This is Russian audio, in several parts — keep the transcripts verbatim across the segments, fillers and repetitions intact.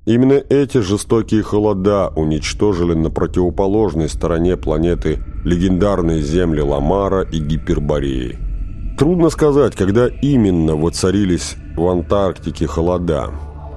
Именно эти жестокие холода уничтожили на противоположной стороне планеты легендарные земли Ламара и Гипербореи. Трудно сказать, когда именно воцарились в Антарктике холода.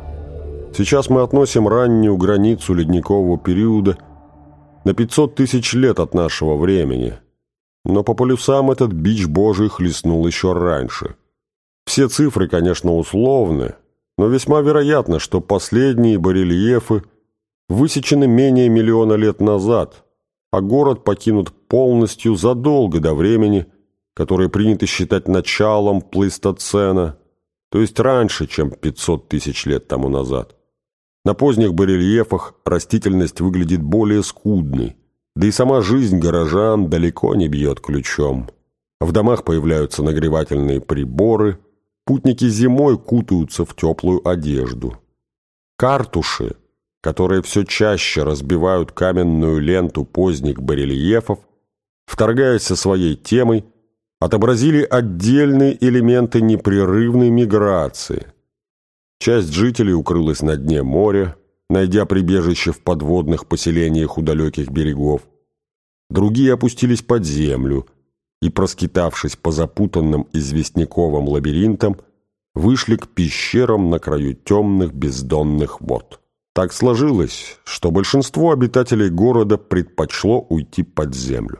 Сейчас мы относим раннюю границу ледникового периода на пятьсот тысяч лет от нашего времени, но по полюсам этот бич Божий хлестнул еще раньше. Все цифры, конечно, условны, но весьма вероятно, что последние барельефы высечены менее миллиона лет назад, а город покинут полностью задолго до времени, которое принято считать началом плейстоцена, то есть раньше, чем пятьсот тысяч лет тому назад. На поздних барельефах растительность выглядит более скудной, да и сама жизнь горожан далеко не бьет ключом. В домах появляются нагревательные приборы, путники зимой кутаются в теплую одежду. Картуши, которые все чаще разбивают каменную ленту поздних барельефов, вторгаясь со своей темой, отобразили отдельные элементы непрерывной миграции. Часть жителей укрылась на дне моря, найдя прибежище в подводных поселениях у далеких берегов. Другие опустились под землю и, проскитавшись по запутанным известняковым лабиринтам, вышли к пещерам на краю темных бездонных вод. Так сложилось, что большинство обитателей города предпочло уйти под землю.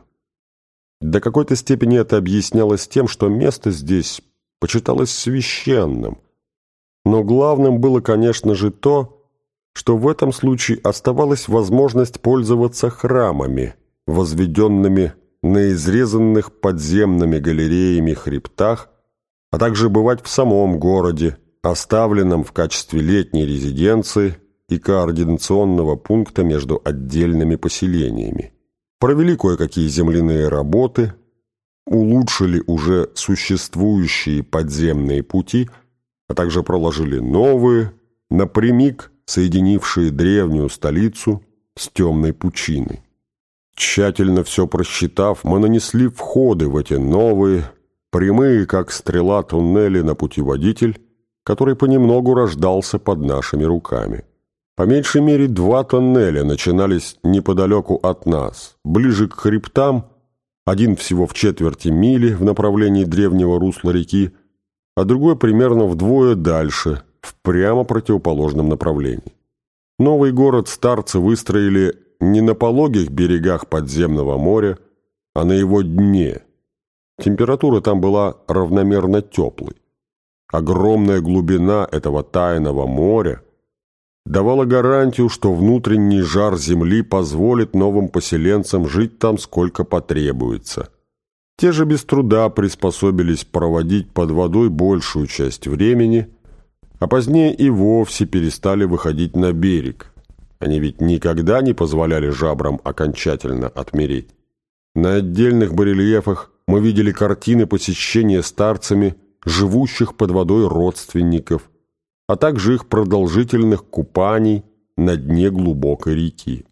До какой-то степени это объяснялось тем, что место здесь почиталось священным. Но главным было, конечно же, то, что в этом случае оставалась возможность пользоваться храмами, возведенными на изрезанных подземными галереями хребтах, а также бывать в самом городе, оставленном в качестве летней резиденции и координационного пункта между отдельными поселениями. Провели кое-какие земляные работы, улучшили уже существующие подземные пути, а также проложили новые, напрямик соединившие древнюю столицу с темной пучиной. Тщательно все просчитав, мы нанесли входы в эти новые, прямые, как стрела, туннели на путеводитель, который понемногу рождался под нашими руками. По меньшей мере два тоннеля начинались неподалеку от нас, ближе к хребтам, один всего в четверти мили в направлении древнего русла реки, а другой примерно вдвое дальше, в прямо противоположном направлении. Новый город старцы выстроили не на пологих берегах подземного моря, а на его дне. Температура там была равномерно теплой. Огромная глубина этого тайного моря давала гарантию, что внутренний жар земли позволит новым поселенцам жить там сколько потребуется. Те же без труда приспособились проводить под водой большую часть времени, а позднее и вовсе перестали выходить на берег. Они ведь никогда не позволяли жабрам окончательно отмереть. На отдельных барельефах мы видели картины посещения старцами живущих под водой родственников, а также их продолжительных купаний на дне глубокой реки.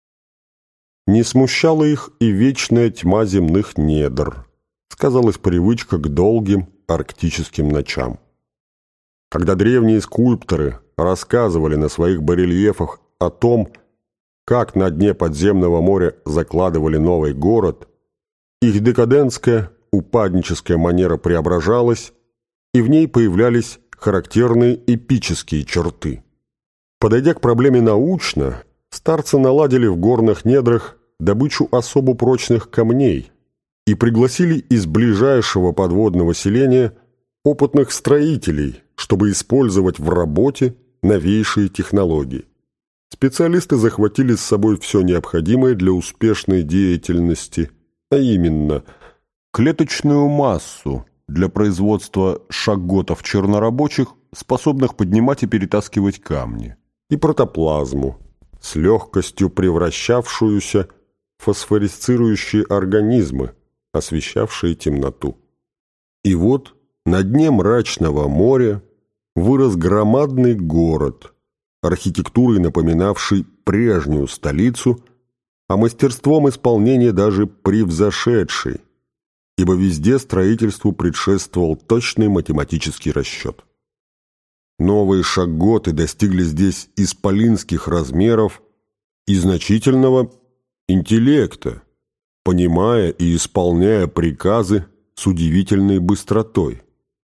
Не смущала их и вечная тьма земных недр, сказалась привычка к долгим арктическим ночам. Когда древние скульпторы рассказывали на своих барельефах о том, как на дне подземного моря закладывали новый город, их декадентская, упадническая манера преображалась, и в ней появлялись характерные эпические черты. Подойдя к проблеме научно, старцы наладили в горных недрах добычу особо прочных камней и пригласили из ближайшего подводного селения опытных строителей, чтобы использовать в работе новейшие технологии. Специалисты захватили с собой все необходимое для успешной деятельности, а именно клеточную массу для производства шаготов чернорабочих, способных поднимать и перетаскивать камни, и протоплазму, с легкостью превращавшуюся в фосфорисцирующие организмы, освещавшие темноту. И вот на дне мрачного моря вырос громадный город, архитектурой напоминавший прежнюю столицу, а мастерством исполнения даже превзошедший, ибо везде строительству предшествовал точный математический расчет. Новые шаготы достигли здесь исполинских размеров и значительного интеллекта, понимая и исполняя приказы с удивительной быстротой.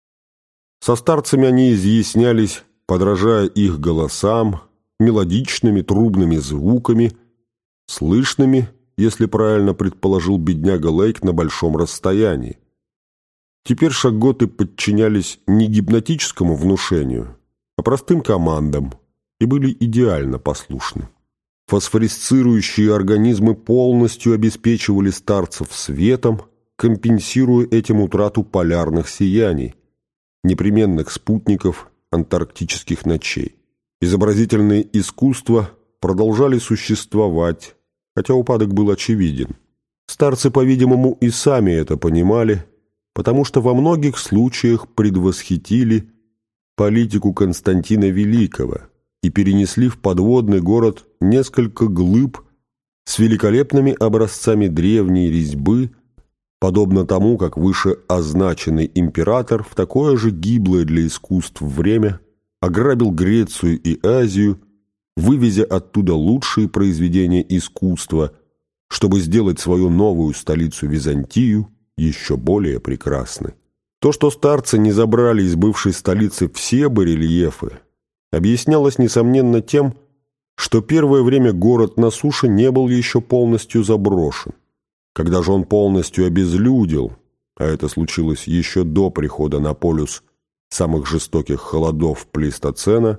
Со старцами они изъяснялись, подражая их голосам, мелодичными трубными звуками, слышными, если правильно предположил бедняга Лейк, на большом расстоянии. Теперь шаготы подчинялись не гипнотическому внушению, а простым командам и были идеально послушны. Фосфорисцирующие организмы полностью обеспечивали старцев светом, компенсируя этим утрату полярных сияний, непременных спутников антарктических ночей. Изобразительные искусства продолжали существовать, хотя упадок был очевиден. Старцы, по-видимому, и сами это понимали, потому что во многих случаях предвосхитили политику Константина Великого и перенесли в подводный город несколько глыб с великолепными образцами древней резьбы, подобно тому, как выше означенный император в такое же гиблое для искусств время ограбил Грецию и Азию, вывезя оттуда лучшие произведения искусства, чтобы сделать свою новую столицу Византию еще более прекрасной. То, что старцы не забрали из бывшей столицы все барельефы, объяснялось, несомненно, тем, что первое время город на суше не был еще полностью заброшен. Когда же он полностью обезлюдил, а это случилось еще до прихода на полюс самых жестоких холодов Плейстоцена,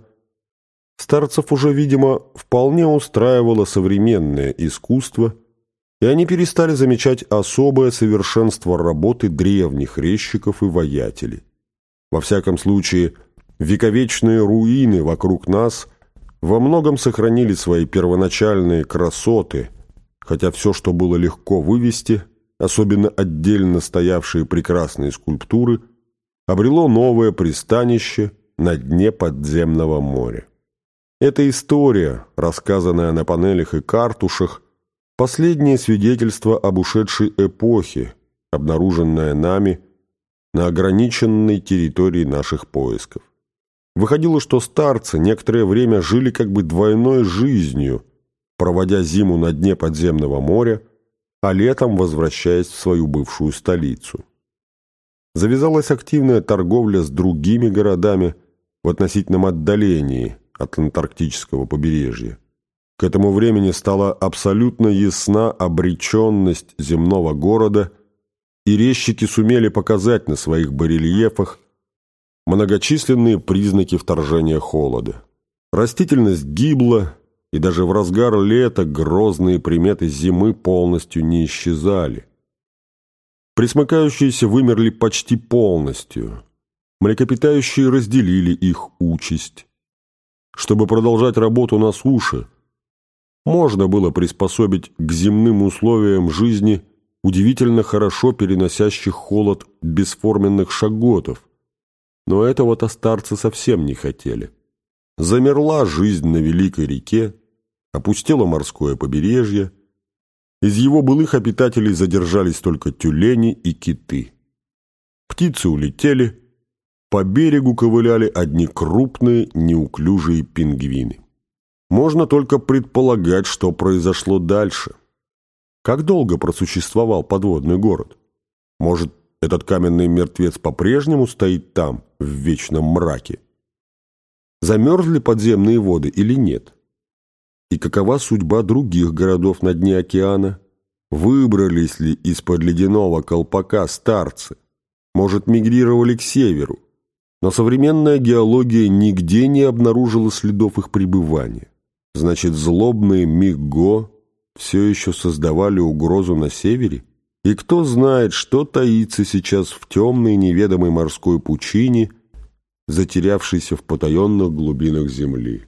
старцев уже, видимо, вполне устраивало современное искусство, и они перестали замечать особое совершенство работы древних резчиков и ваятелей. Во всяком случае, вековечные руины вокруг нас во многом сохранили свои первоначальные красоты, хотя все, что было легко вывести, особенно отдельно стоявшие прекрасные скульптуры, обрело новое пристанище на дне подземного моря. Эта история, рассказанная на панелях и картушах, последнее свидетельство об ушедшей эпохе, обнаруженное нами на ограниченной территории наших поисков. Выходило, что старцы некоторое время жили как бы двойной жизнью, проводя зиму на дне подземного моря, а летом возвращаясь в свою бывшую столицу. Завязалась активная торговля с другими городами в относительном отдалении от антарктического побережья. К этому времени стала абсолютно ясна обреченность земного города, и резчики сумели показать на своих барельефах многочисленные признаки вторжения холода. Растительность гибла, и даже в разгар лета грозные приметы зимы полностью не исчезали. Пресмыкающиеся вымерли почти полностью. Млекопитающие разделили их участь. Чтобы продолжать работу на суше, можно было приспособить к земным условиям жизни удивительно хорошо переносящих холод бесформенных шаготов, но этого-то старцы совсем не хотели. Замерла жизнь на великой реке, опустело морское побережье, из его былых обитателей задержались только тюлени и киты. Птицы улетели, по берегу ковыляли одни крупные неуклюжие пингвины. Можно только предполагать, что произошло дальше. Как долго просуществовал подводный город? Может, этот каменный мертвец по-прежнему стоит там, в вечном мраке? Замерзли подземные воды или нет? И какова судьба других городов на дне океана? Выбрались ли из-под ледяного колпака старцы? Может, мигрировали к северу? Но современная геология нигде не обнаружила следов их пребывания. Значит, злобные Мигго все еще создавали угрозу на севере? И кто знает, что таится сейчас в темной неведомой морской пучине, затерявшейся в потаенных глубинах земли.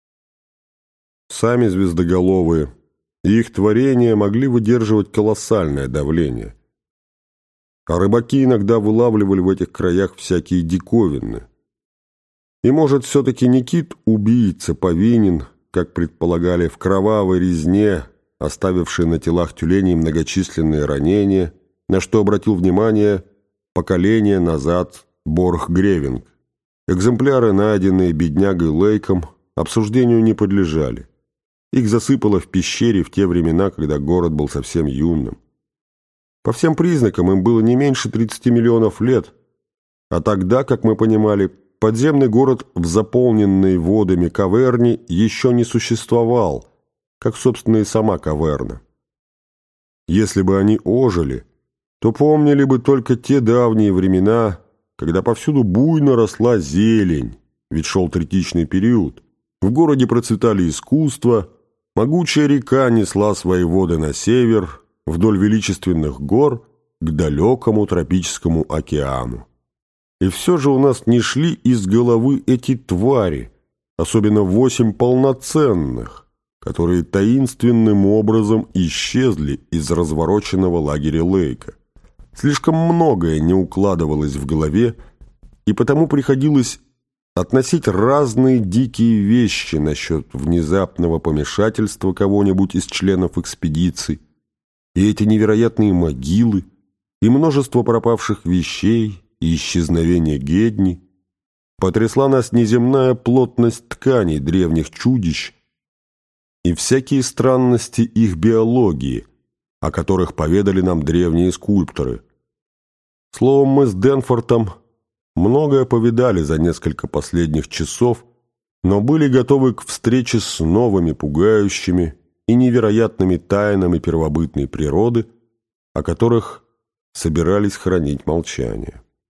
Сами звездоголовые и их творения могли выдерживать колоссальное давление. А рыбаки иногда вылавливали в этих краях всякие диковины. И, может, все-таки не кит-убийца повинен, как предполагали, в кровавой резне, оставившей на телах тюленей многочисленные ранения, на что обратил внимание поколение назад Борх Гревинг. Экземпляры, найденные беднягой Лейком, обсуждению не подлежали. Их засыпало в пещере в те времена, когда город был совсем юным. По всем признакам им было не меньше тридцати миллионов лет, а тогда, как мы понимали, подземный город в заполненной водами каверне еще не существовал, как, собственно, и сама каверна. Если бы они ожили, то помнили бы только те давние времена, когда повсюду буйно росла зелень, ведь шел третичный период. В городе процветали искусства, могучая река несла свои воды на север, вдоль величественных гор, к далекому тропическому океану. И все же у нас не шли из головы эти твари, особенно восемь полноценных, которые таинственным образом исчезли из развороченного лагеря Лейка. Слишком многое не укладывалось в голове, и потому приходилось относить разные дикие вещи насчет внезапного помешательства кого-нибудь из членов экспедиции, и эти невероятные могилы, и множество пропавших вещей, и исчезновение Гедни. Потрясла нас неземная плотность тканей древних чудищ и всякие странности их биологии, о которых поведали нам древние скульпторы. Словом, мы с Денфортом многое повидали за несколько последних часов, но были готовы к встрече с новыми пугающими и невероятными тайнами первобытной природы, о которых собирались хранить молчание.